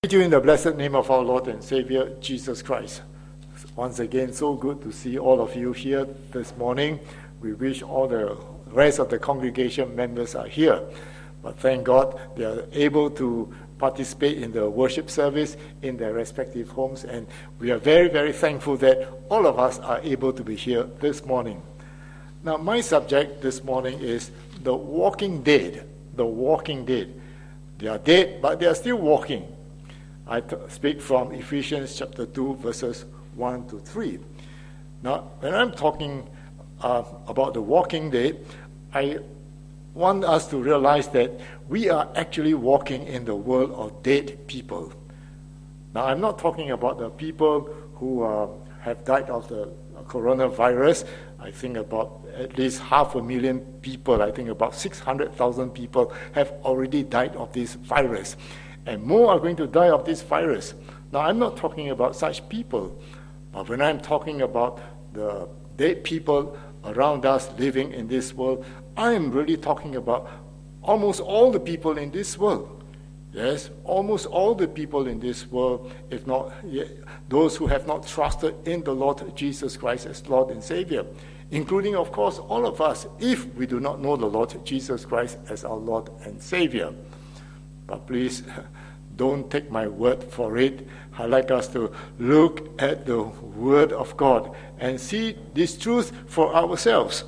Greet you in the blessed name of our Lord and Savior, Jesus Christ. Once again, so good to see all of you here this morning. We wish all the rest of the congregation members are here. But thank God they are able to participate in the worship service in their respective homes. And we are very, very thankful that all of us are able to be here this morning. Now, my subject this morning is the walking dead. The walking dead. They are dead, but they are still walking. I speak from Ephesians chapter 2, verses 1 to 3. Now, when I'm talking about the walking dead, I want us to realize that we are actually walking in the world of dead people. Now, I'm not talking about the people who have died of the coronavirus. I think about at least 500,000 people, I think about 600,000 people have already died of this virus. And more are going to die of this virus. Now, I'm not talking about such people. But when I'm talking about the dead people around us living in this world, I am really talking about almost all the people in this world. Yes, almost all the people in this world, if not those who have not trusted in the Lord Jesus Christ as Lord and Savior, including, of course, all of us, if we do not know the Lord Jesus Christ as our Lord and Savior. But please, don't take my word for it. I'd like us to look at the Word of God and see this truth for ourselves.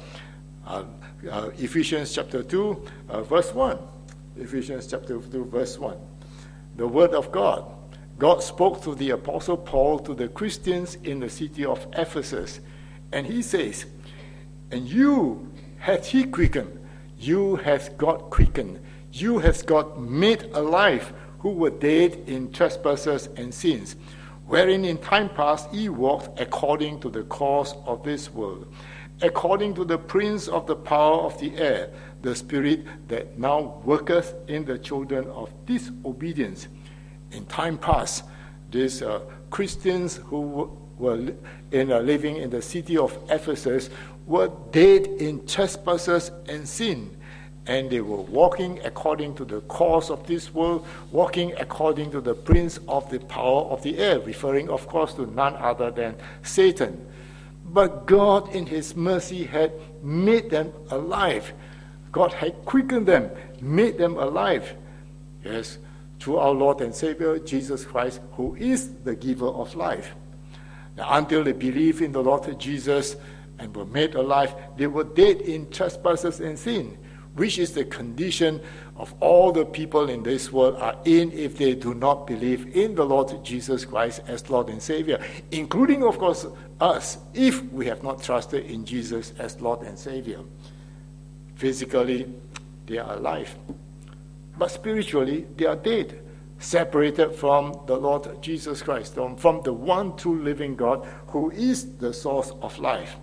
Ephesians chapter 2, verse 1. Ephesians chapter 2, verse 1. The Word of God. God spoke to the Apostle Paul to the Christians in the city of Ephesus. And he says, "And you hath he quickened, you hath God quickened, you hath God made alive, who were dead in trespasses and sins, wherein in time past ye walked according to the course of this world, according to the prince of the power of the air, the spirit that now worketh in the children of disobedience." In time past, these Christians who were living in the city of Ephesus were dead in trespasses and sin. And they were walking according to the course of this world, walking according to the prince of the power of the air, referring, of course, to none other than Satan. But God, in his mercy, had made them alive. God had quickened them, made them alive. Yes, through our Lord and Savior, Jesus Christ, who is the giver of life. Now, until they believed in the Lord Jesus and were made alive, they were dead in trespasses and sin, which is the condition of all the people in this world are in if they do not believe in the Lord Jesus Christ as Lord and Savior, including, of course, us, if we have not trusted in Jesus as Lord and Savior. Physically, they are alive, but spiritually, they are dead, separated from the Lord Jesus Christ, from the one true living God who is the source of life.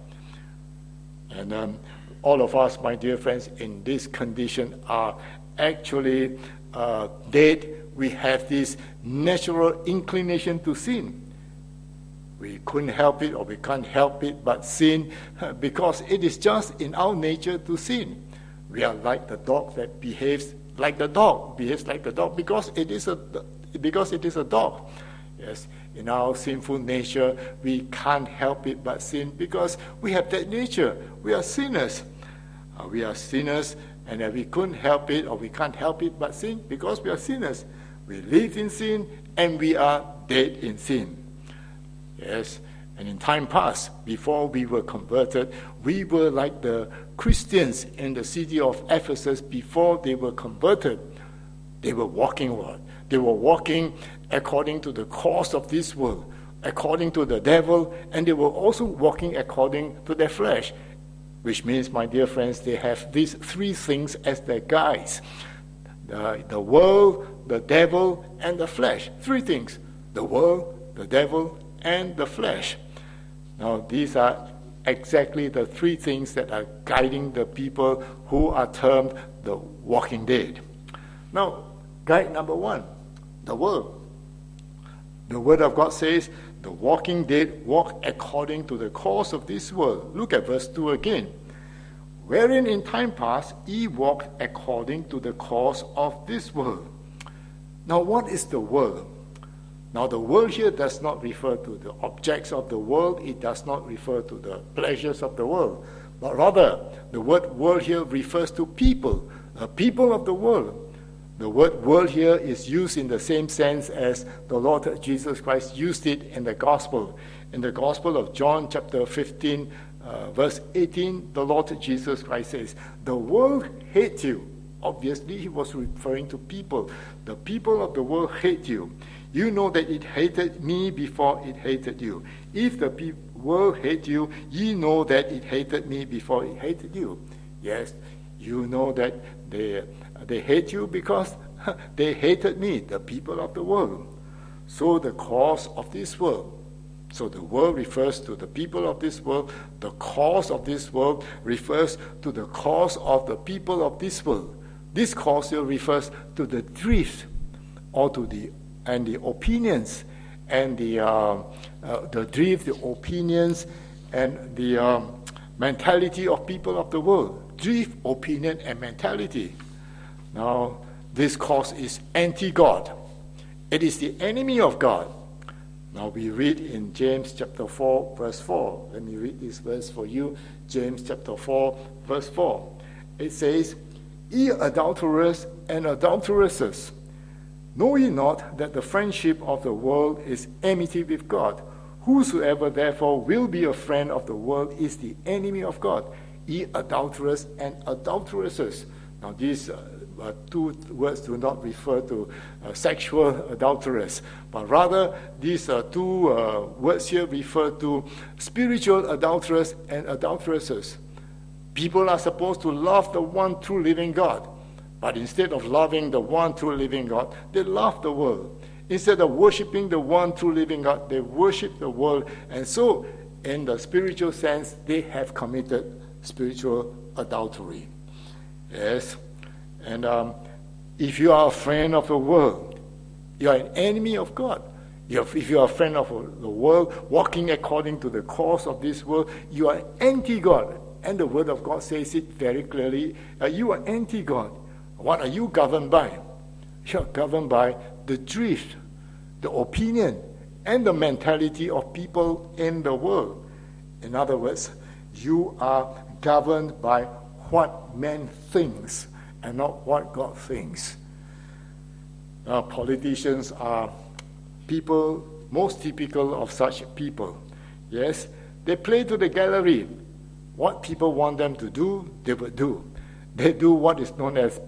And all of us, my dear friends, in this condition are actually dead. We have this natural inclination to sin. We couldn't help it, or we can't help it but sin, because it is just in our nature to sin. We are like the dog that behaves like the dog, because it is a dog. Yes, in our sinful nature, we can't help it but sin because we have that nature. We are sinners. We are sinners, and we couldn't help it, or we can't help it but sin because we are sinners. We live in sin, and we are dead in sin. Yes, and in time past, before we were converted, we were like the Christians in the city of Ephesus before they were converted. They were walking what? They were walking according to the course of this world, according to the devil, and they were also walking according to their flesh, which means, my dear friends, they have these three things as their guides. The world, the devil, and the flesh. Three things. The world, the devil, and the flesh. Now, these are exactly the three things that are guiding the people who are termed the walking dead. Now, guide number one, the world. The Word of God says, the walking dead walk according to the course of this world. Look at verse 2 again. Wherein in time past ye walked according to the course of this world. Now, what is the world? Now, the world here does not refer to the objects of the world. It does not refer to the pleasures of the world. But rather, the word world here refers to people, people of the world. The word world here is used in the same sense as the Lord Jesus Christ used it in the gospel. In the gospel of John chapter 15, verse 18, the Lord Jesus Christ says, "The world hates you." Obviously, he was referring to people. The people of the world hate you. You know that it hated me before it hated you. If the world hate you, ye know that it hated me before it hated you. Yes, you know that they hate you because they hated me, the people of the world. So the cause of this world. So the world refers to the people of this world. The cause of this world refers to the cause of the people of this world. This cause here refers to the drift or to the opinions and the drift, the opinions, and the mentality of people of the world. Drift, opinion, and mentality. Now, this cause is anti-God. It is the enemy of God. Now we read in James chapter 4, verse 4. Let me read this verse for you. James chapter 4, verse 4. It says, "Ye adulterers and adulteresses, know ye not that the friendship of the world is enmity with God? Whosoever therefore will be a friend of the world is the enemy of God. Ye adulterers and adulteresses." Now these two words do not refer to sexual adulterers, but rather these two words here refer to spiritual adulterers and adulteresses. People are supposed to love the one true living God, but instead of loving the one true living God, they love the world. Instead of worshiping the one true living God, they worship the world, and so in the spiritual sense, they have committed spiritual adultery. Yes. And if you are a friend of the world, you are an enemy of God. If you are a friend of the world, walking according to the course of this world, you are anti-God. And the Word of God says it very clearly. You are anti-God. What are you governed by? You are governed by the drift, the opinion, and the mentality of people in the world. In other words, you are governed by what man thinks and not what God thinks. Politicians are people most typical of such people. Yes, they play to the gallery. What people want them to do, they will do. They do what is known as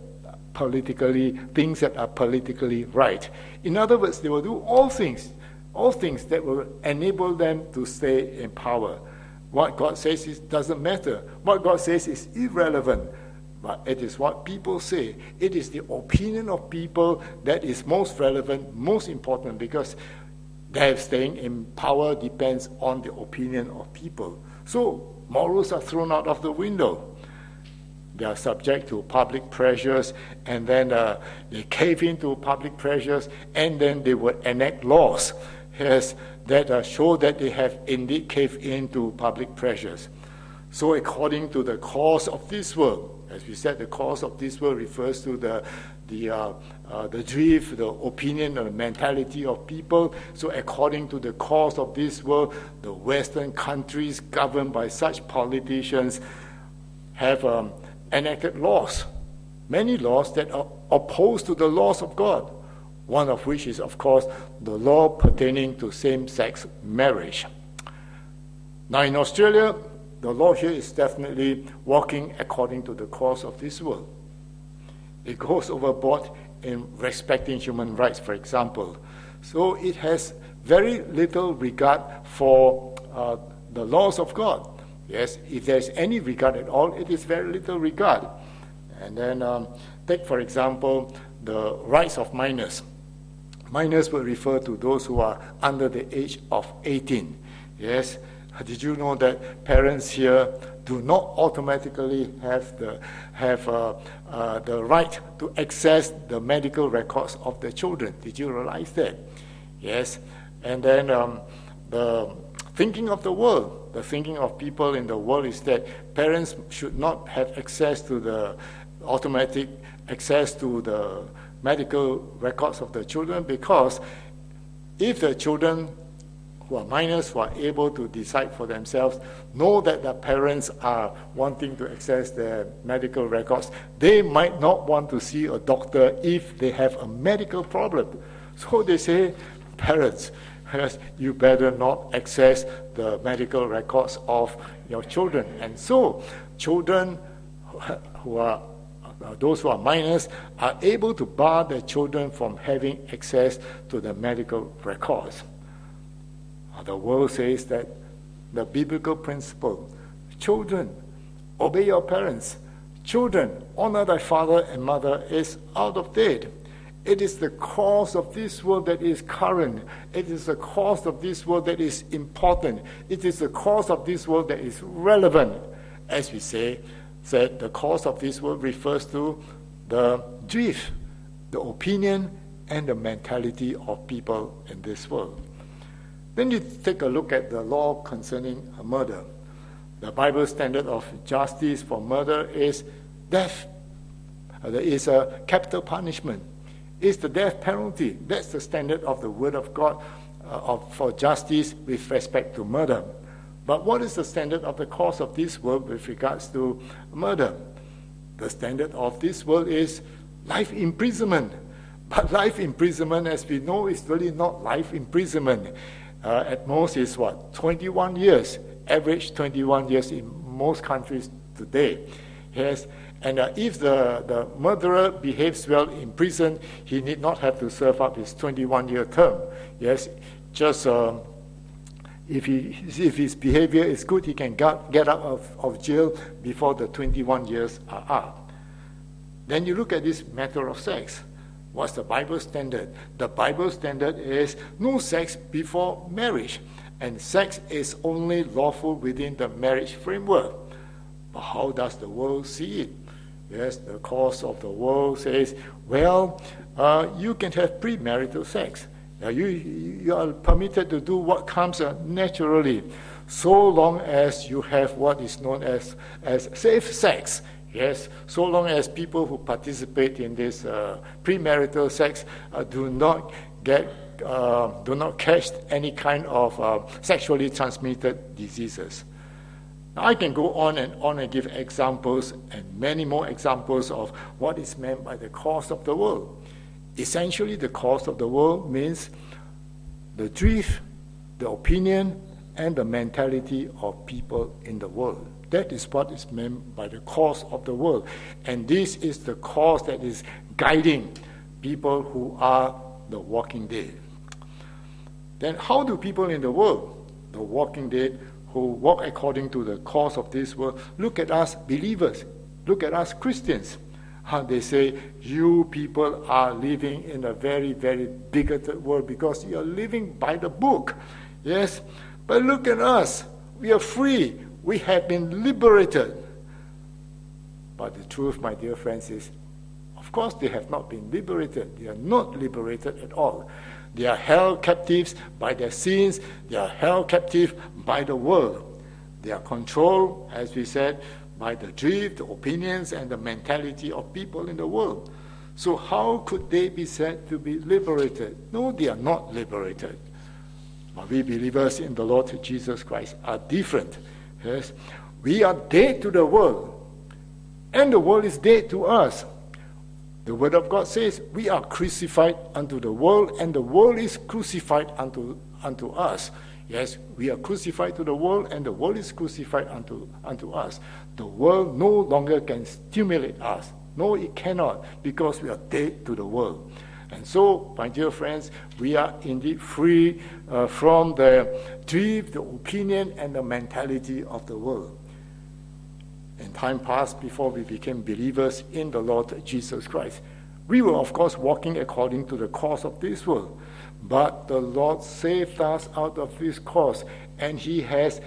things that are politically right. In other words, they will do all things that will enable them to stay in power. What God says doesn't matter. What God says is irrelevant. But it is what people say. It is the opinion of people that is most relevant, most important, because their staying in power depends on the opinion of people. So morals are thrown out of the window. They are subject to public pressures, and then they cave into public pressures, and then they will enact laws that show that they have indeed caved into public pressures. So according to the course of this world, as we said, the course of this world refers to the drift, the opinion, the mentality of people. So according to the course of this world, the Western countries governed by such politicians have enacted laws, many laws that are opposed to the laws of God, one of which is, of course, the law pertaining to same-sex marriage. Now in Australia, the law here is definitely walking according to the course of this world. It goes overboard in respecting human rights, for example. So it has very little regard for the laws of God. Yes, if there's any regard at all, it is very little regard. And then take, for example, the rights of minors. Minors will refer to those who are under the age of 18. Yes. Did you know that parents here do not automatically have the right to access the medical records of their children? Did you realize that? Yes. And then the thinking of the world, the thinking of people in the world is that parents should not have access to the automatic access to the medical records of the children, because if the children who are minors, who are able to decide for themselves, know that their parents are wanting to access their medical records, they might not want to see a doctor if they have a medical problem. So they say, parents, you better not access the medical records of your children. And so children who are those who are minors are able to bar their children from having access to the medical records. The world says that the biblical principle, children, obey your parents. Children, honor thy father and mother, is out of date. It is the cause of this world that is current. It is the cause of this world that is important. It is the cause of this world that is relevant. As we said the cause of this world refers to the drift, the opinion, and the mentality of people in this world. Then you take a look at the law concerning murder. The Bible standard of justice for murder is death. There is a capital punishment. It's the death penalty. That's the standard of the Word of God for justice with respect to murder. But what is the standard of the cause of this world with regards to murder? The standard of this world is life imprisonment. But life imprisonment, as we know, is really not life imprisonment. At most is 21 years, average 21 years in most countries today. Yes, and if the murderer behaves well in prison, he need not have to serve up his 21-year term. Yes, just if his behavior is good, he can get out of jail before the 21 years are up. Then you look at this matter of sex. What's the Bible standard? The Bible standard is no sex before marriage, and sex is only lawful within the marriage framework. But how does the world see it? Yes, the cause of the world says, well, you can have premarital sex. You are permitted to do what comes naturally, so long as you have what is known as safe sex. Yes, so long as people who participate in this premarital sex do not catch any kind of sexually transmitted diseases. Now, I can go on and give examples and many more examples of what is meant by the cause of the world. Essentially, the cause of the world means the drift, the opinion, and the mentality of people in the world. That is what is meant by the cause of the world. And this is the cause that is guiding people who are the walking dead. Then how do people in the world, the walking dead, who walk according to the cause of this world, look at us believers, look at us Christians? They say, you people are living in a very, very bigoted world because you are living by the book. Yes, but look at us. We are free. We have been liberated. But the truth, my dear friends, is, of course, they have not been liberated. They are not liberated at all. They are held captives by their sins. They are held captive by the world. They are controlled, as we said, by the drift, the opinions, and the mentality of people in the world. So how could they be said to be liberated? No, they are not liberated. But we believers in the Lord Jesus Christ are different. Yes, we are dead to the world, and the world is dead to us. The Word of God says we are crucified unto the world, and the world is crucified unto us. Yes, we are crucified to the world, and the world is crucified unto us. The world no longer can stimulate us. No, it cannot, because we are dead to the world. And so, my dear friends, we are indeed free from the drift, the opinion, and the mentality of the world. In time past, before we became believers in the Lord Jesus Christ, we were, of course, walking according to the course of this world. But the Lord saved us out of this course, and He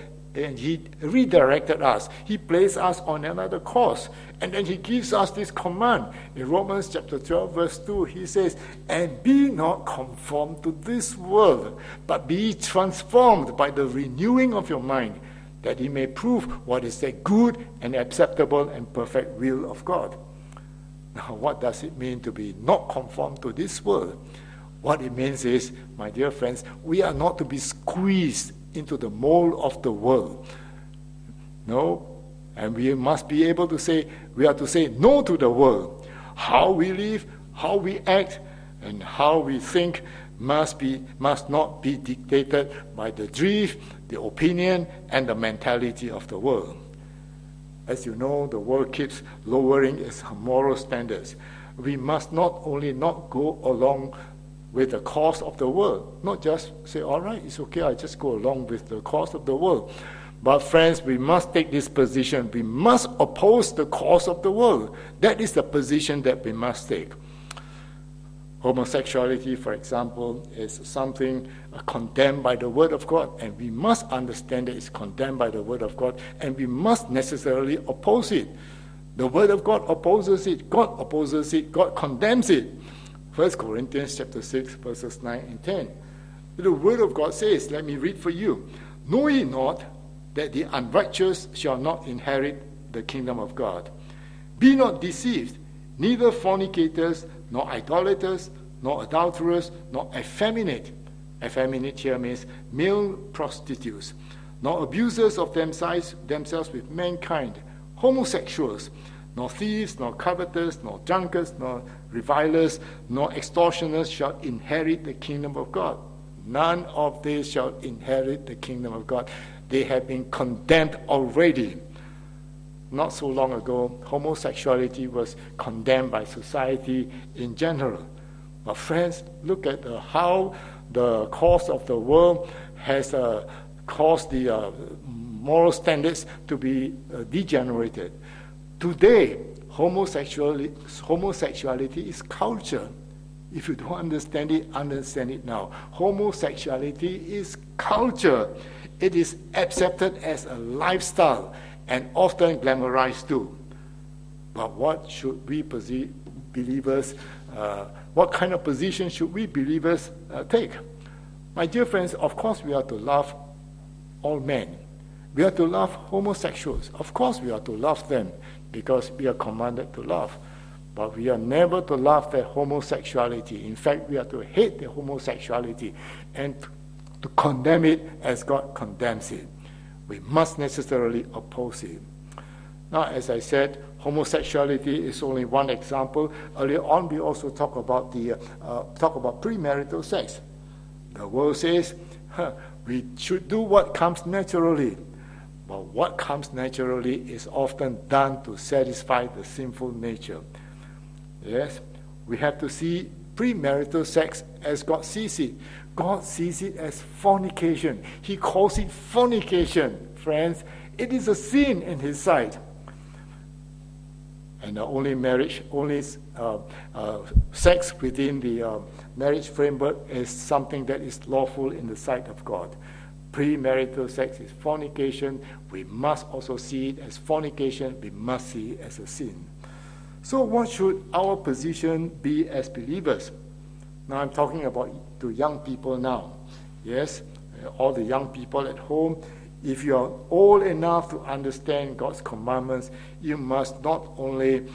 redirected us. He placed us on another course. And then He gives us this command. In Romans chapter 12, verse 2, He says, and be not conformed to this world, but be transformed by the renewing of your mind, that He may prove what is the good and acceptable and perfect will of God. Now, what does it mean to be not conformed to this world? What it means is, my dear friends, we are not to be squeezed into the mold of the world. No, and we must be able to say, we are to say no to the world. How we live, how we act, and how we think must not be dictated by the drift, the opinion, and the mentality of the world. As you know, the world keeps lowering its moral standards. We must not only not go along with the course of the world, not just say, all right, it's okay, I just go along with the course of the world. But friends, we must take this position. We must oppose the course of the world. That is the position that we must take. Homosexuality, for example, is something condemned by the Word of God, and we must understand that it's condemned by the Word of God, and we must necessarily oppose it. The Word of God opposes it, God opposes it, God condemns it. 1 Corinthians chapter 6, verses 9 and 10. The Word of God says, let me read for you, "Know ye not that the unrighteous shall not inherit the kingdom of God? Be not deceived, neither fornicators, nor idolaters, nor adulterers, nor effeminate." Effeminate here means male prostitutes. "Nor abusers of themselves with mankind, homosexuals, nor thieves, nor covetous, nor drunkards, nor revilers, nor extortioners shall inherit the kingdom of God." None of these shall inherit the kingdom of God. They have been condemned already. Not so long ago, homosexuality was condemned by society in general. But friends, look at how the course of the world has caused the moral standards to be degenerated. Today, homosexuality is culture. If you don't understand it now. Homosexuality is culture. It is accepted as a lifestyle and often glamorized too. But what should we believers, what kind of position should we believers take? My dear friends, of course we are to love all men. We are to love homosexuals. Of course we are to love them because we are commanded to love. But we are never to love their homosexuality. In fact, we are to hate their homosexuality and to condemn it as God condemns it. We must necessarily oppose it. Now, as I said, homosexuality is only one example. Earlier on, we also talk about premarital sex. The world says we should do what comes naturally. But what comes naturally is often done to satisfy the sinful nature. Yes, we have to see premarital sex as God sees it. God sees it as fornication. He calls it fornication, friends. It is a sin in His sight. And the only sex within the marriage framework is something that is lawful in the sight of God. Premarital sex is fornication. We must also see it as fornication. We must see it as a sin. So what should our position be as believers? Now I'm talking about to young people now. Yes, all the young people at home, if you are old enough to understand God's commandments, you must not only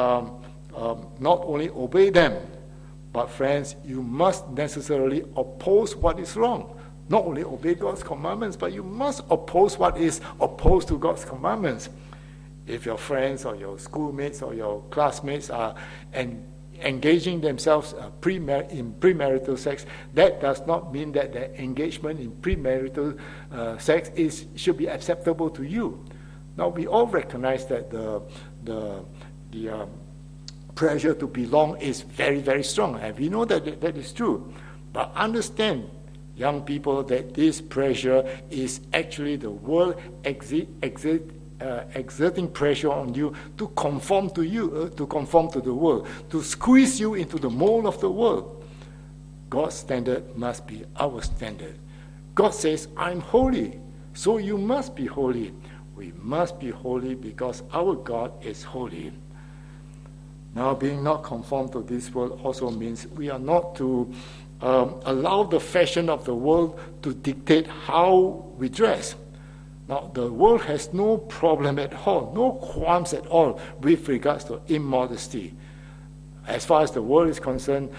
obey them, but friends, you must necessarily oppose what is wrong. Not only obey God's commandments, but you must oppose what is opposed to God's commandments. If your friends or your schoolmates or your classmates are engaging themselves in premarital sex, that does not mean that their engagement in premarital sex should be acceptable to you. Now, we all recognize that the pressure to belong is very, very strong, and we know that that is true. But understand, young people, that this pressure is actually the world exerting pressure on you to conform to the world, to squeeze you into the mold of the world. God's standard must be our standard. God says, I'm holy, so you must be holy. We must be holy because our God is holy. Now, being not conformed to this world also means we are not to allow the fashion of the world to dictate how we dress. Now, the world has no problem at all, no qualms at all with regards to immodesty. As far as the world is concerned,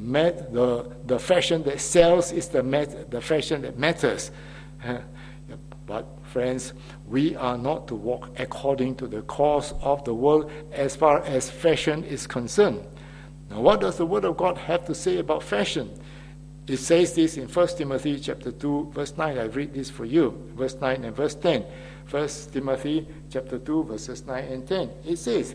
the fashion that sells is the fashion that matters. But friends, we are not to walk according to the course of the world as far as fashion is concerned. Now, what does the Word of God have to say about fashion? It says this in 1 Timothy chapter 2, verse 9. I read this for you, verse 9 and verse 10. 1 Timothy chapter 2, verses 9 and 10. It says,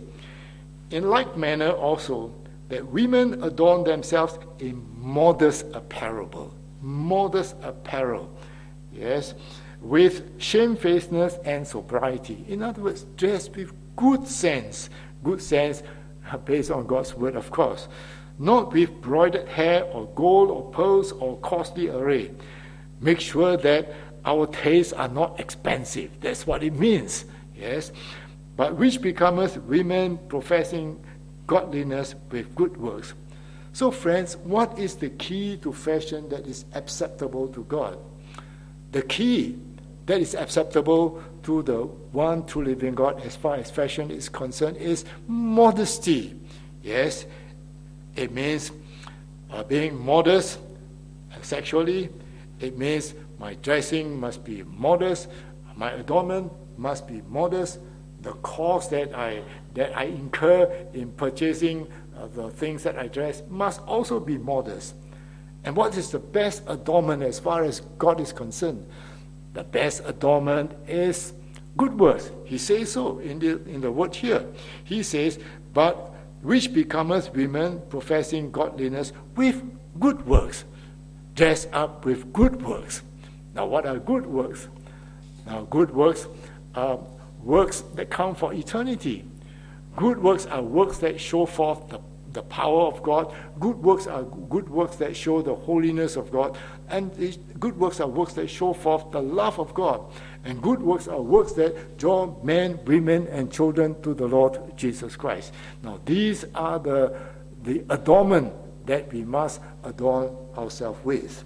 "In like manner also, that women adorn themselves in modest apparel." Modest apparel. Yes. With shamefacedness and sobriety. In other words, dress with good sense. Good sense based on God's word, of course. Not with broidered hair or gold or pearls or costly array. Make sure that our tastes are not expensive. That's what it means. Yes. But which becometh women professing godliness with good works. So friends, what is the key to fashion that is acceptable to God? The key that is acceptable to the one true living God as far as fashion is concerned is modesty. Yes, it means being modest sexually. It means my dressing must be modest, my adornment must be modest, the cost that I incur in purchasing the things that I dress must also be modest. And what is the best adornment as far as God is concerned? The best adornment is good works. He says so in the word here. He says, but which becometh women professing godliness with good works. Dress up with good works. Now, what are good works? Now, good works are works that count for eternity. Good works are works that show forth the power of God. Good works are good works that show the holiness of God. And good works are works that show forth the love of God. And good works are works that draw men, women, and children to the Lord Jesus Christ. Now, these are the adornment that we must adorn ourselves with.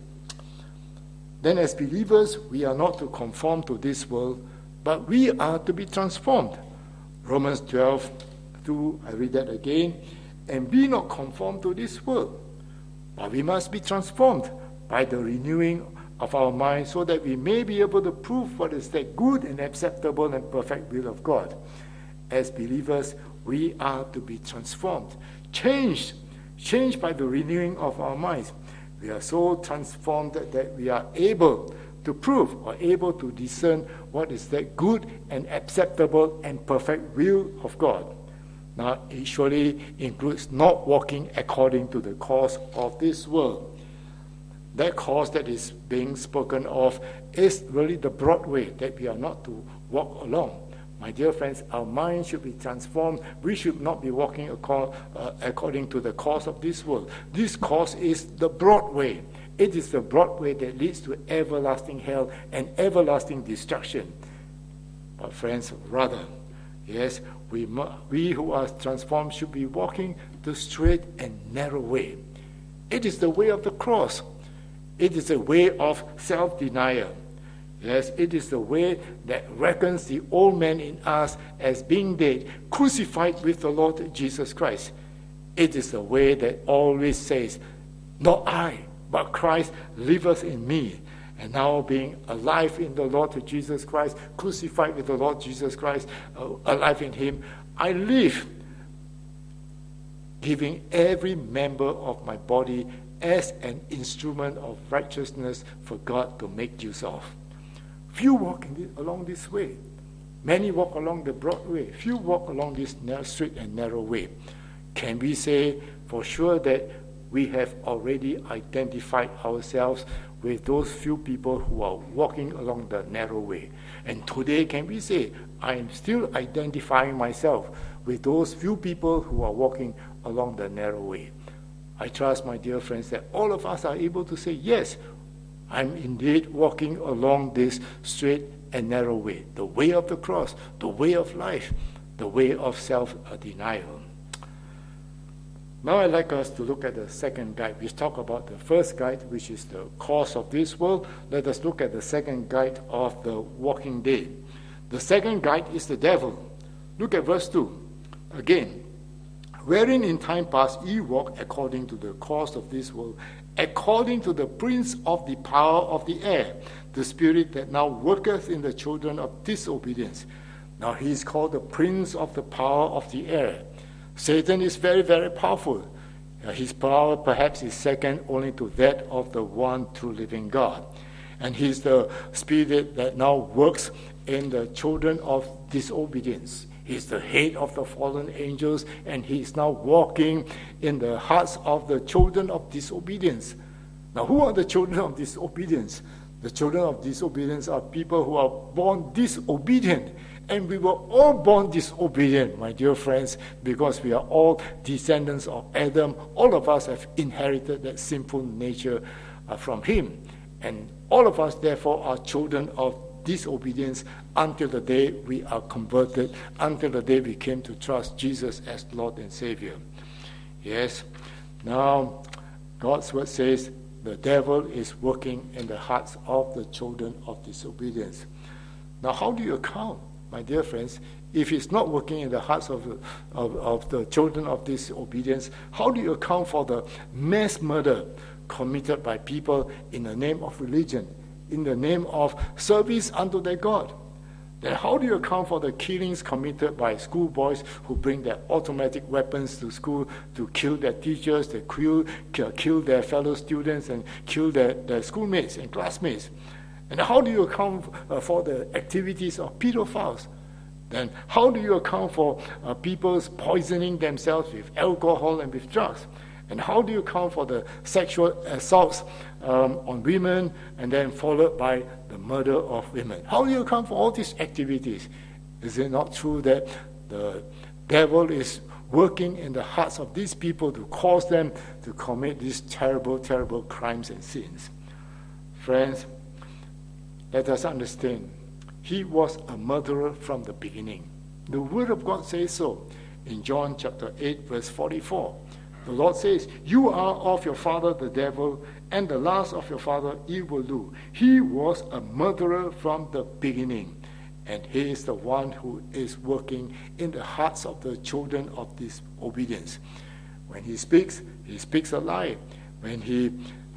Then as believers, we are not to conform to this world, but we are to be transformed. Romans 12:2, I read that again. And be not conformed to this world, but we must be transformed by the renewing of our mind, so that we may be able to prove what is that good and acceptable and perfect will of God. As believers, we are to be transformed, changed by the renewing of our minds. We are so transformed that we are able to prove or able to discern what is that good and acceptable and perfect will of God. Now, it surely includes not walking according to the course of this world. That course that is being spoken of is really the broad way that we are not to walk along. My dear friends, our minds should be transformed. We should not be walking according to the course of this world. This course is the broad way. It is the broad way that leads to everlasting hell and everlasting destruction. But friends, rather, yes, we who are transformed should be walking the straight and narrow way. It is the way of the cross. It is the way of self-denial. Yes, it is the way that reckons the old man in us as being dead, crucified with the Lord Jesus Christ. It is the way that always says, not I, but Christ liveth in me. And now being alive in the Lord Jesus Christ, crucified with the Lord Jesus Christ, alive in him, I live, giving every member of my body as an instrument of righteousness for God to make use of. Few walk along this way. Many walk along the broad way. Few walk along this straight and narrow way. Can we say for sure that we have already identified ourselves with those few people who are walking along the narrow way? And today, can we say, I am still identifying myself with those few people who are walking along the narrow way? I trust, my dear friends, that all of us are able to say, yes, I'm indeed walking along this straight and narrow way, the way of the cross, the way of life, the way of self-denial. Now I'd like us to look at the second guide. We talked about the first guide, which is the course of this world. Let us look at the second guide of the walking day. The second guide is the devil. Look at verse 2. Again, wherein in time past ye walked according to the course of this world, according to the prince of the power of the air, the spirit that now worketh in the children of disobedience. Now he is called the prince of the power of the air. Satan is very, very powerful. His power perhaps is second only to that of the one true living God. And he's the spirit that now works in the children of disobedience. He's the head of the fallen angels, and he's now walking in the hearts of the children of disobedience. Now, who are the children of disobedience? The children of disobedience are people who are born disobedient. And we were all born disobedient, my dear friends, because we are all descendants of Adam. All of us have inherited that sinful nature from him. And all of us, therefore, are children of disobedience until the day we are converted, until the day we came to trust Jesus as Lord and Savior. Yes, now God's word says the devil is working in the hearts of the children of disobedience. Now, how do you account, my dear friends, if it's not working in the hearts of the children of disobedience? How do you account for the mass murder committed by people in the name of religion, in the name of service unto their God? Then how do you account for the killings committed by schoolboys who bring their automatic weapons to school to kill their teachers, to kill their fellow students, and kill their schoolmates and classmates? And how do you account for the activities of pedophiles? Then how do you account for people's poisoning themselves with alcohol and with drugs? And how do you account for the sexual assaults on women and then followed by the murder of women? How do you account for all these activities? Is it not true that the devil is working in the hearts of these people to cause them to commit these terrible, terrible crimes and sins? Friends, let us understand, he was a murderer from the beginning. The Word of God says so in John chapter 8, verse 44. The Lord says, you are of your father the devil, and the last of your father he will do. He was a murderer from the beginning, and he is the one who is working in the hearts of the children of disobedience. When he speaks a lie. When he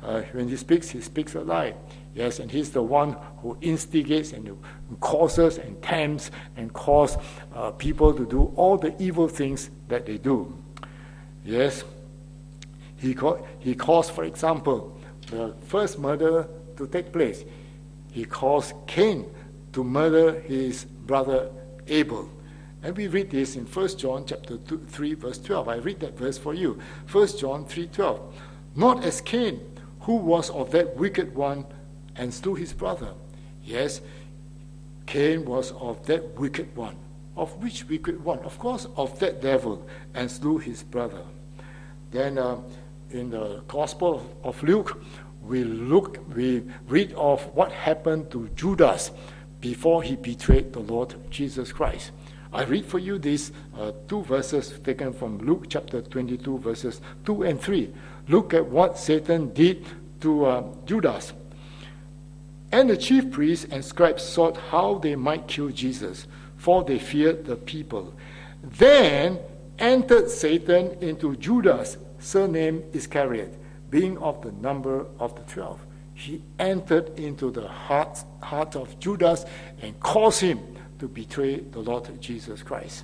speaks a lie. Yes, and he's the one who instigates and causes and tempts and causes people to do all the evil things that they do. Yes, he caused, for example, the first murder to take place. He caused Cain to murder his brother Abel. And we read this in 1 John chapter 3, verse 12. I read that verse for you. 1 John 3:12. Not as Cain, who was of that wicked one and slew his brother. Yes, Cain was of that wicked one. Of which wicked one? Of course, of that devil, and slew his brother. Then in the Gospel of Luke, we read of what happened to Judas before he betrayed the Lord Jesus Christ. I read for you these two verses taken from Luke chapter 22, verses 2 and 3. Look at what Satan did to Judas. And the chief priests and scribes sought how they might kill Jesus, for they feared the people. Then entered Satan into Judas, surnamed Iscariot, being of the number of the 12. He entered into the heart of Judas and caused him to betray the Lord Jesus Christ.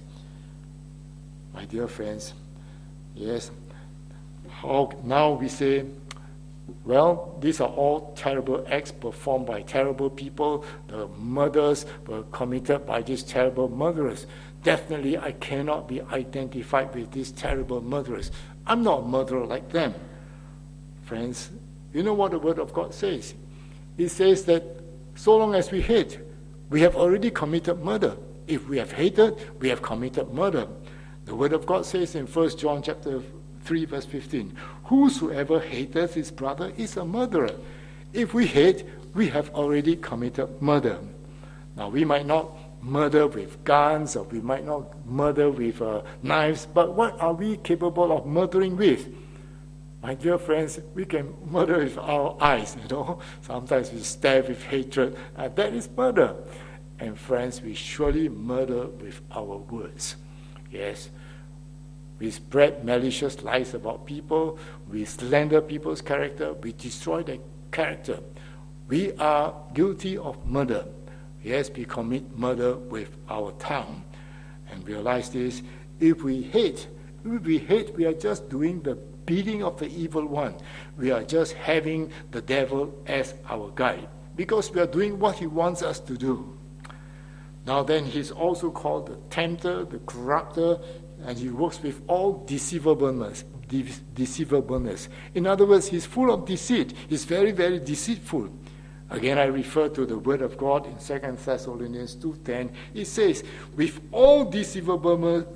My dear friends, yes, how now we say, well, these are all terrible acts performed by terrible people. The murders were committed by these terrible murderers. Definitely, I cannot be identified with these terrible murderers. I'm not a murderer like them. Friends, you know what the Word of God says? It says that so long as we hate, we have already committed murder. If we have hated, we have committed murder. The Word of God says in 1 John chapter 3, verse 15, whosoever hateth his brother is a murderer. If we hate, we have already committed murder. Now, we might not murder with guns, or we might not murder with knives, but what are we capable of murdering with? My dear friends, we can murder with our eyes, Sometimes we stare with hatred. That is murder. And friends, we surely murder with our words. Yes. We spread malicious lies about people. We slander people's character. We destroy their character. We are guilty of murder. Yes, we commit murder with our tongue. And realize this, if we hate, we are just doing the bidding of the evil one. We are just having the devil as our guide, because we are doing what he wants us to do. Now then, he's also called the tempter, the corrupter, and he works with all deceivableness. In other words, he's full of deceit. He's very, very deceitful. Again, I refer to the word of God in 2 Thessalonians 2:10. It says, with all deceivableness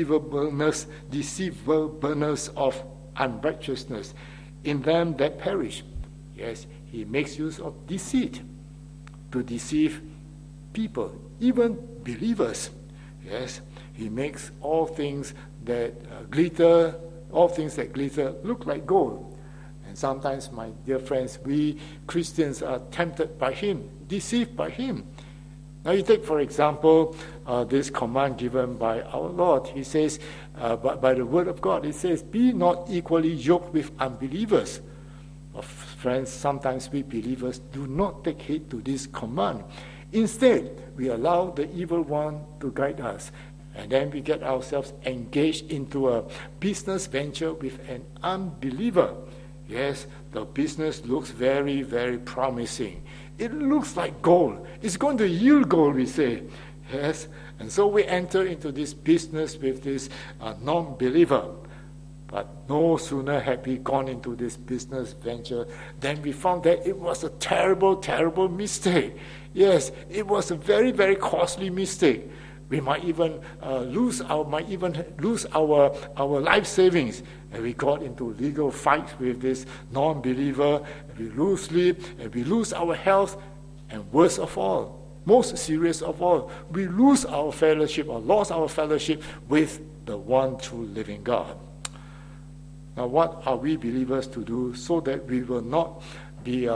of unrighteousness in them that perish. Yes, he makes use of deceit to deceive people, even believers. Yes, he makes all things that glitter look like gold. And sometimes, my dear friends, we Christians are tempted by him, deceived by him. Now you take, for example, this command given by our Lord. He says, by the word of God, it says, be not equally yoked with unbelievers. Friends, sometimes we believers do not take heed to this command. Instead, we allow the evil one to guide us. And then we get ourselves engaged into a business venture with an unbeliever. Yes, the business looks very, very promising. It looks like gold. It's going to yield gold, we say. Yes, and so we enter into this business with this non-believer. But no sooner had we gone into this business venture than we found that it was a terrible, terrible mistake. Yes, it was a very, very costly mistake. We might even lose our life savings. And we got into legal fights with this non-believer. And we lose sleep, and we lose our health, and worst of all, most serious of all, we lose our fellowship or lost our fellowship with the one true living God. Now, what are we believers to do so that we will not be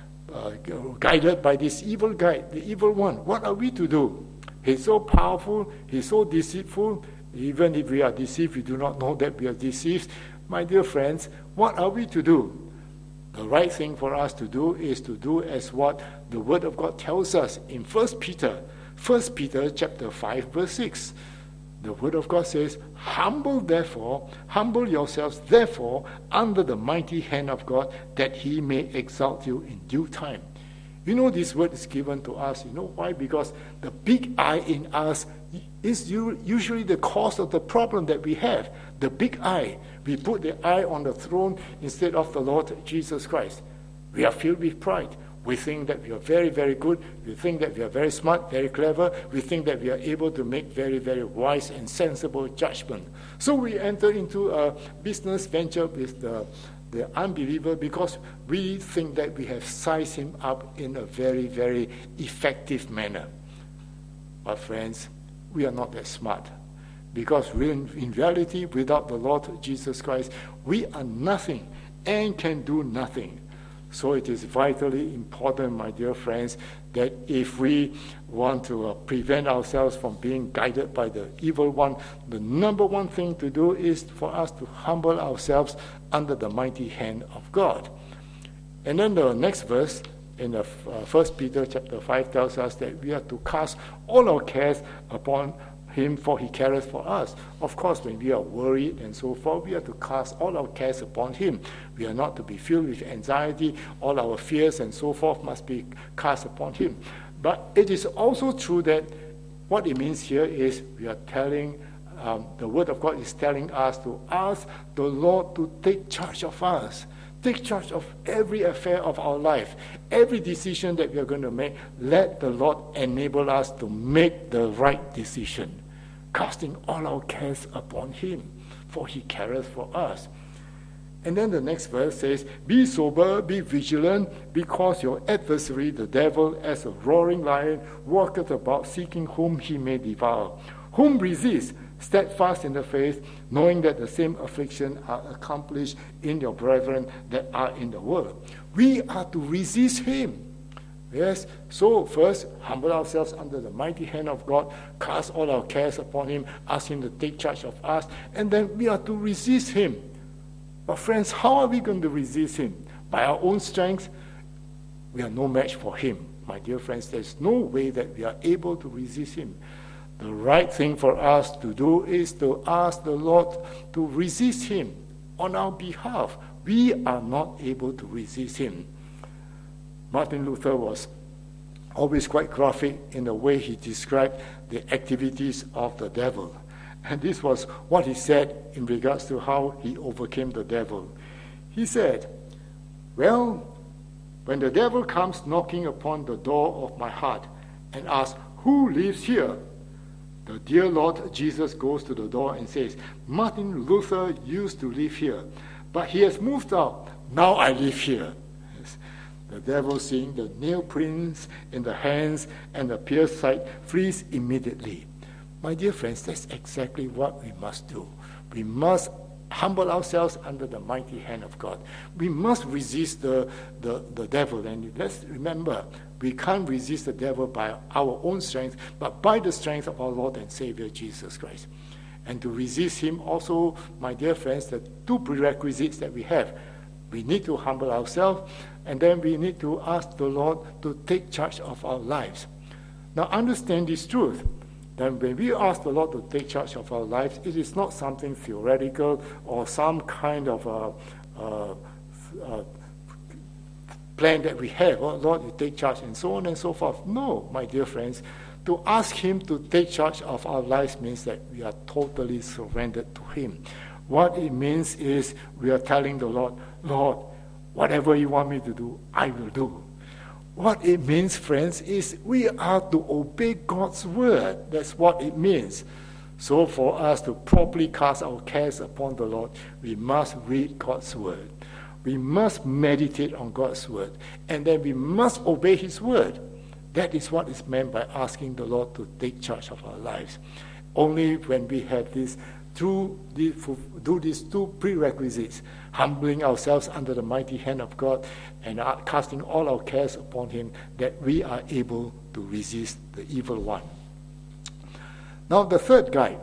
guided by this evil guide, the evil one? What are we to do? He's so powerful, he's so deceitful. Even if we are deceived, we do not know that we are deceived. My dear friends, what are we to do? The right thing for us to do is to do as what the Word of God tells us in 1 Peter chapter 5, verse 6. The Word of God says, humble yourselves therefore under the mighty hand of God, that he may exalt you in due time. You know, this word is given to us. You know why? Because the big I in us is usually the cause of the problem that we have. The big I. We put the I on the throne instead of the Lord Jesus Christ. We are filled with pride. We think that we are very, very good. We think that we are very smart, very clever. We think that we are able to make very, very wise and sensible judgment. So we enter into a business venture with the unbeliever because we think that we have sized him up in a very, very effective manner. But friends, we are not that smart, because in reality, without the Lord Jesus Christ, we are nothing and can do nothing. So it is vitally important, my dear friends, that if we want to prevent ourselves from being guided by the evil one, the number one thing to do is for us to humble ourselves under the mighty hand of God. And then the next verse in 1 Peter chapter 5 tells us that we are to cast all our cares upon him, for he careth for us. Of course, when we are worried and so forth, we are to cast all our cares upon him. We are not to be filled with anxiety. All our fears and so forth must be cast upon him. But it is also true that what it means here is we are telling, the Word of God is telling us to ask the Lord to take charge of us. Take charge of every affair of our life. Every decision that we are going to make, let the Lord enable us to make the right decision, casting all our cares upon him, for he careth for us. And then the next verse says, be sober, be vigilant, because your adversary, the devil, as a roaring lion, walketh about, seeking whom he may devour. Whom resist, steadfast in the faith, knowing that the same affliction are accomplished in your brethren that are in the world. We are to resist him. Yes, so first, humble ourselves under the mighty hand of God, cast all our cares upon him, ask him to take charge of us, and then we are to resist him. But friends, how are we going to resist him? By our own strength? We are no match for him. My dear friends, there's no way that we are able to resist him. The right thing for us to do is to ask the Lord to resist him on our behalf. We are not able to resist him. Martin Luther was always quite graphic in the way he described the activities of the devil. And this was what he said in regards to how he overcame the devil. He said, well, when the devil comes knocking upon the door of my heart and asks, who lives here? The dear Lord Jesus goes to the door and says, Martin Luther used to live here, but he has moved out. Now I live here. The devil, seeing the nail prints in the hands and the pierced side, flees immediately. My dear friends, that's exactly what we must do. We must humble ourselves under the mighty hand of God. We must resist the devil. And let's remember, we can't resist the devil by our own strength, but by the strength of our Lord and Savior Jesus Christ. And to resist him also, my dear friends, the two prerequisites that we have. We need to humble ourselves, and then we need to ask the Lord to take charge of our lives. Now understand this truth. Then when we ask the Lord to take charge of our lives, it is not something theoretical or some kind of plan that we have. Oh, Lord, you take charge, and so on and so forth. No, my dear friends. To ask him to take charge of our lives means that we are totally surrendered to him. What it means is we are telling the Lord, Lord, whatever you want me to do, I will do. What it means, friends, is we are to obey God's word. That's what it means. So for us to properly cast our cares upon the Lord, we must read God's word. We must meditate on God's word. And then we must obey his word. That is what is meant by asking the Lord to take charge of our lives. Only when we have this, do these two prerequisites, humbling ourselves under the mighty hand of God and casting all our cares upon him, that we are able to resist the evil one. Now the third guide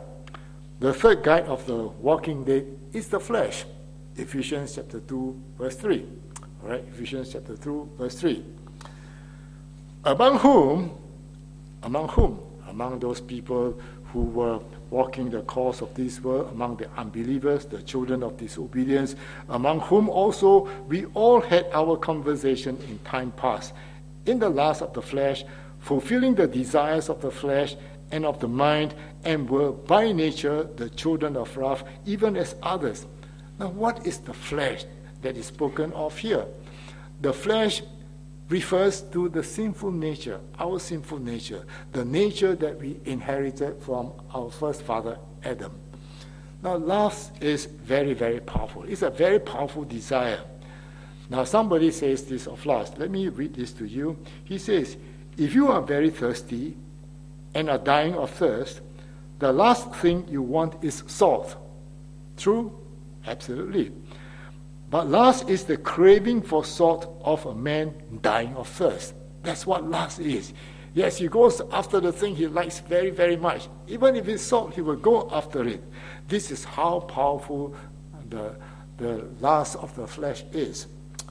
of the walking dead is the flesh. Ephesians chapter 2, verse 3. All right, Ephesians chapter 2, verse 3. Among whom? Among those people who were walking the course of this world, among the unbelievers, the children of disobedience, among whom also we all had our conversation in time past, in the lust of the flesh, fulfilling the desires of the flesh and of the mind, and were by nature the children of wrath, even as others. Now, what is the flesh that is spoken of here? The flesh refers to the sinful nature, our sinful nature, the nature that we inherited from our first father, Adam. Now, lust is very, very powerful. It's a very powerful desire. Now, somebody says this of lust. Let me read this to you. He says, if you are very thirsty and are dying of thirst, the last thing you want is salt. True? Absolutely. But lust is the craving for salt of a man dying of thirst. That's what lust is. Yes, he goes after the thing he likes very, very much. Even if it's salt, he will go after it. This is how powerful the lust of the flesh is.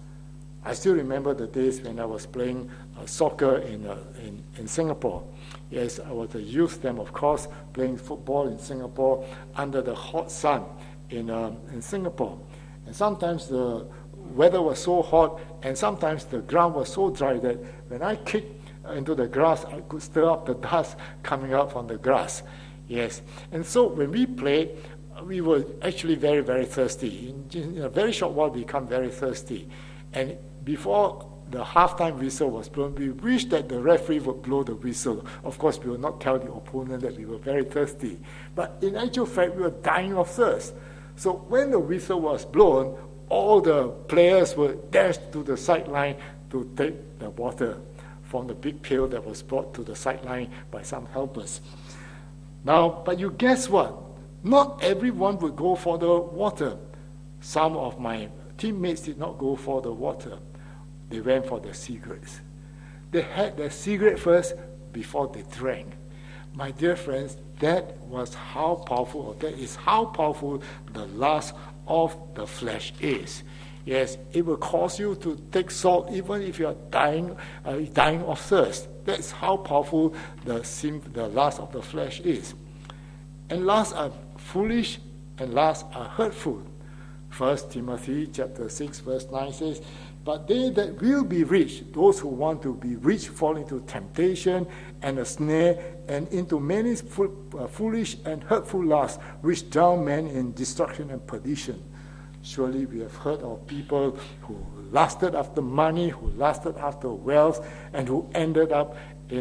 I still remember the days when I was playing soccer in Singapore. Yes, I was a youth then, of course, playing football in Singapore under the hot sun in Singapore. And sometimes the weather was so hot, and sometimes the ground was so dry that when I kicked into the grass, I could stir up the dust coming out from the grass. Yes. And so when we played, we were actually very, very thirsty. In a very short while, we become very thirsty. And before the halftime whistle was blown, we wished that the referee would blow the whistle. Of course, we will not tell the opponent that we were very thirsty. But in actual fact, we were dying of thirst. So when the whistle was blown, all the players would dash to the sideline to take the water from the big pail that was brought to the sideline by some helpers. Now, but you guess what? Not everyone would go for the water. Some of my teammates did not go for the water. They went for the cigarettes. They had their cigarette first before they drank. My dear friends, that is how powerful the lust of the flesh is. Yes, it will cause you to take salt even if you are dying of thirst. That's how powerful the lust of the flesh is. And lusts are foolish and lusts are hurtful. 1 Timothy chapter 6 verse 9 says, "But they that will be rich, those who want to be rich, fall into temptation and a snare, and into many foolish and hurtful lusts, which drown men in destruction and perdition." Surely we have heard of people who lusted after money, who lusted after wealth, and who ended up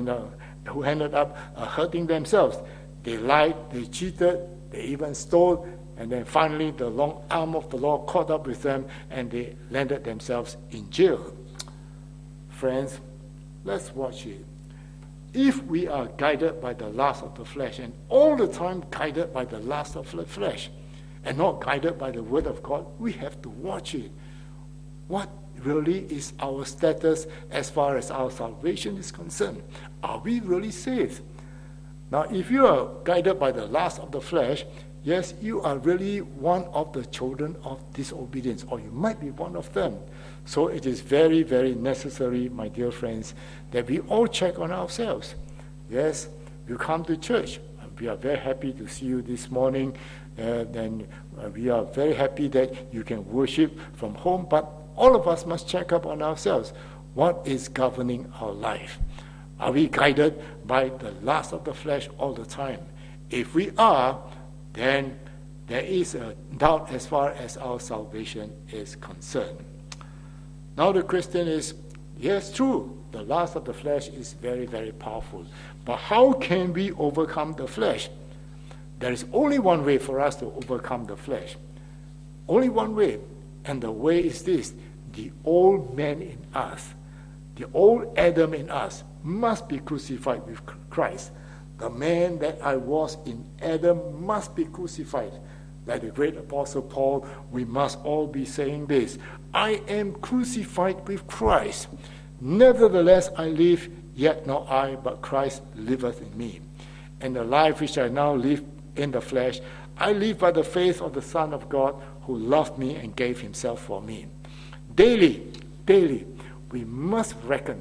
hurting themselves. They lied, they cheated, they even stole, and then finally the long arm of the law caught up with them, and they landed themselves in jail. Friends, let's watch it. If we are guided by the lust of the flesh, and all the time guided by the lust of the flesh, and not guided by the word of God, we have to watch it. What really is our status as far as our salvation is concerned? Are we really saved? Now, if you are guided by the lust of the flesh, yes, you are really one of the children of disobedience, or you might be one of them. So it is very, very necessary, my dear friends, that we all check on ourselves. Yes, you come to church. We are very happy to see you this morning. Then we are very happy that you can worship from home, but all of us must check up on ourselves. What is governing our life? Are we guided by the lust of the flesh all the time? If we are, then there is a doubt as far as our salvation is concerned. Now the question is, yes, true, the lust of the flesh is very, very powerful. But how can we overcome the flesh? There is only one way for us to overcome the flesh. Only one way. And the way is this: the old man in us, the old Adam in us, must be crucified with Christ. The man that I was in Adam must be crucified. Like the great apostle Paul, we must all be saying this: I am crucified with Christ. Nevertheless I live, yet not I, but Christ liveth in me. And the life which I now live in the flesh, I live by the faith of the Son of God, who loved me and gave himself for me. Daily, we must reckon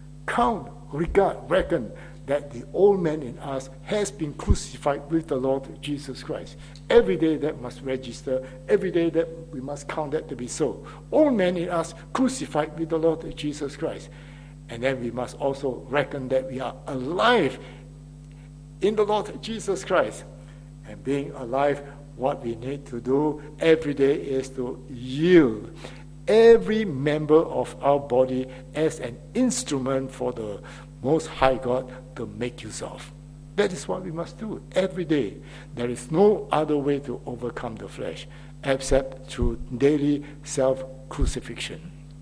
that the old man in us has been crucified with the Lord Jesus Christ. Every day that must register, every day that we must count that to be so. Old man in us crucified with the Lord Jesus Christ. And then we must also reckon that we are alive in the Lord Jesus Christ. And being alive, what we need to do every day is to yield every member of our body as an instrument for the Most High God to make use of. That is what we must do every day. There is no other way to overcome the flesh except through daily self-crucifixion.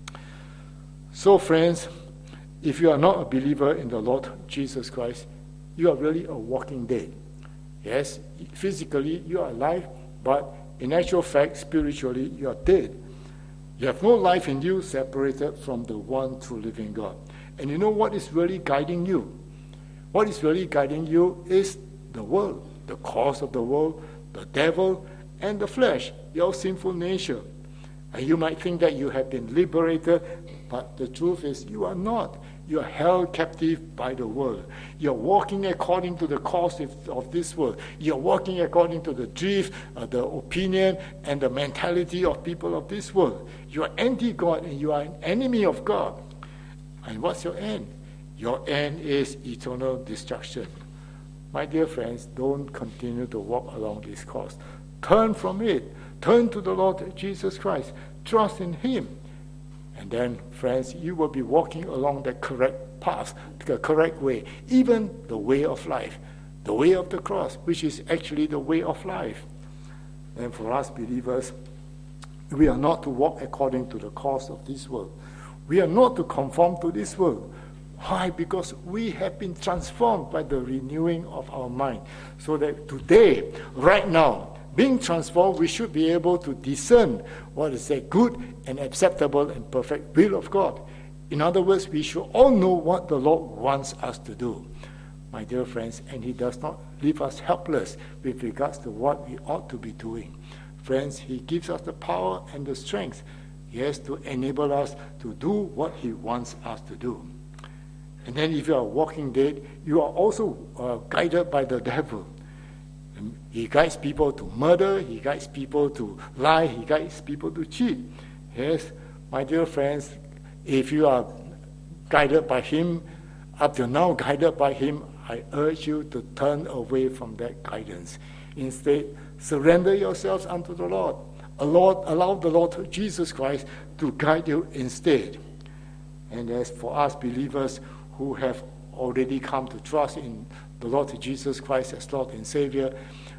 So friends, if you are not a believer in the Lord Jesus Christ, you are really a walking dead. Yes, physically you are alive, but in actual fact, spiritually you are dead. You have no life in you separated from the one true living God. And you know what is really guiding you? What is really guiding you is the world, the cause of the world, the devil, and the flesh, your sinful nature. And you might think that you have been liberated, but the truth is you are not. You are held captive by the world. You are walking according to the cause of this world. You are walking according to the drift, the opinion, and the mentality of people of this world. You are anti-God and you are an enemy of God. And what's your end? Your end is eternal destruction. My dear friends, don't continue to walk along this course. Turn from it. Turn to the Lord Jesus Christ. Trust in Him. And then, friends, you will be walking along the correct path, the correct way, even the way of life, the way of the cross, which is actually the way of life. And for us believers, we are not to walk according to the course of this world. We are not to conform to this world. Why? Because we have been transformed by the renewing of our mind. So that today, right now, being transformed, we should be able to discern what is the good and acceptable and perfect will of God. In other words, we should all know what the Lord wants us to do, my dear friends, and he does not leave us helpless with regards to what we ought to be doing. Friends, he gives us the power and the strength, yes, to enable us to do what he wants us to do. And then if you are walking dead, you are also guided by the devil. And he guides people to murder, he guides people to lie, he guides people to cheat. Yes, my dear friends, if you are guided by him, up to now guided by him, I urge you to turn away from that guidance. Instead, surrender yourselves unto the Lord. Allow the Lord Jesus Christ to guide you instead. And as for us believers who have already come to trust in the Lord Jesus Christ as Lord and Savior,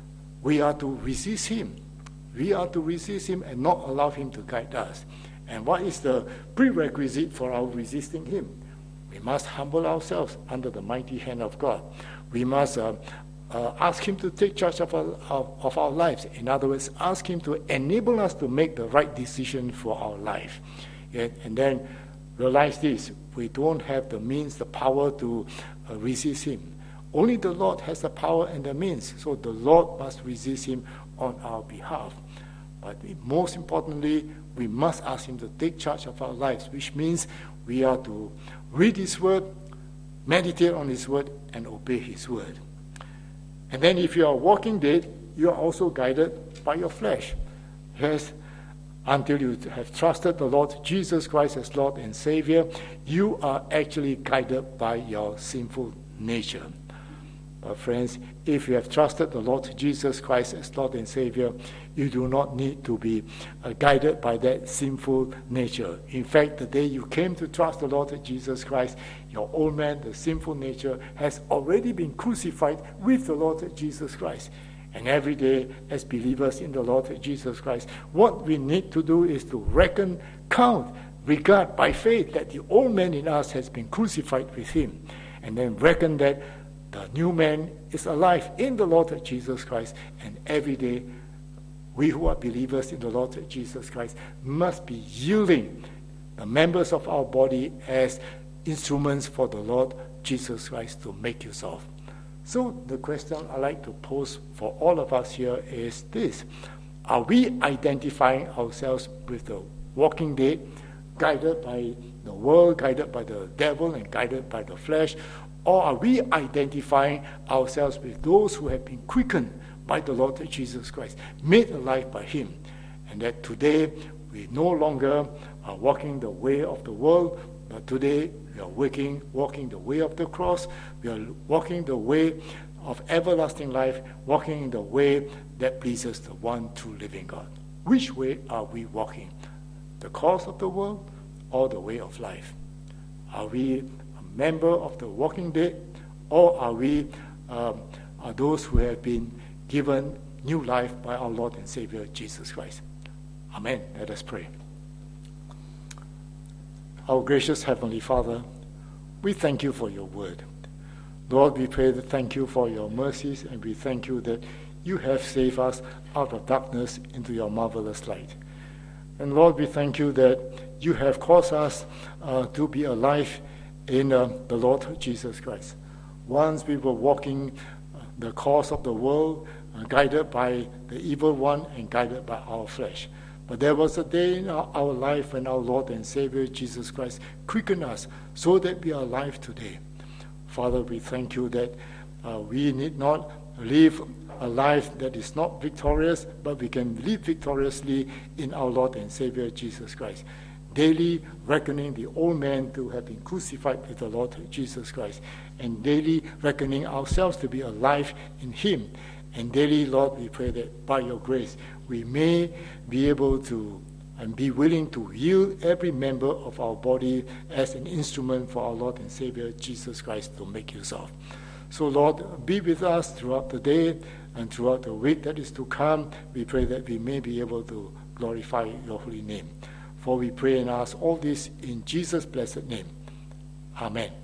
we are to resist him. We are to resist him and not allow him to guide us. And what is the prerequisite for our resisting him? We must humble ourselves under the mighty hand of God. We must ask him to take charge of our lives. In other words, ask him to enable us to make the right decision for our life. And then realize this, we don't have the means, the power to resist him. Only the Lord has the power and the means, so the Lord must resist him on our behalf. But most importantly, we must ask him to take charge of our lives, which means we are to read his word, meditate on his word, and obey his word. And then if you are walking dead, you are also guided by your flesh. Yes, until you have trusted the Lord Jesus Christ as Lord and Savior, you are actually guided by your sinful nature. But friends, if you have trusted the Lord Jesus Christ as Lord and Savior, you do not need to be guided by that sinful nature. In fact, the day you came to trust the Lord Jesus Christ, your old man, the sinful nature, has already been crucified with the Lord Jesus Christ. And every day, as believers in the Lord Jesus Christ, what we need to do is to regard by faith that the old man in us has been crucified with him, and then reckon that the new man is alive in the Lord Jesus Christ. And every day, we who are believers in the Lord Jesus Christ must be yielding the members of our body as instruments for the Lord Jesus Christ to make use of. So the question I'd like to pose for all of us here is this: are we identifying ourselves with the walking dead, guided by the world, guided by the devil, and guided by the flesh? Or are we identifying ourselves with those who have been quickened by the Lord Jesus Christ, made alive by him? And that today we no longer are walking the way of the world, but today we are walking the way of the cross. We are walking the way of everlasting life, walking the way that pleases the one true living God. Which way are we walking? The course of the world or the way of life? Are we a member of the walking dead, or are we are those who have been given new life by our Lord and Savior Jesus Christ? Amen. Let us pray. Our gracious Heavenly Father, we thank you for your word. Lord, we pray that thank you for your mercies, and we thank you that you have saved us out of darkness into your marvelous light. And Lord, we thank you that you have caused us to be alive in the Lord Jesus Christ. Once we were walking the course of the world, guided by the evil one and guided by our flesh. But there was a day in our life when our Lord and Savior Jesus Christ quickened us so that we are alive today. Father, we thank you that we need not live a life that is not victorious, but we can live victoriously in our Lord and Savior Jesus Christ. Daily reckoning the old man to have been crucified with the Lord Jesus Christ, and daily reckoning ourselves to be alive in him. And daily, Lord, we pray that by your grace, we may be able to and be willing to yield every member of our body as an instrument for our Lord and Savior Jesus Christ to make use of. So, Lord, be with us throughout the day and throughout the week that is to come. We pray that we may be able to glorify your holy name. For we pray and ask all this in Jesus' blessed name. Amen.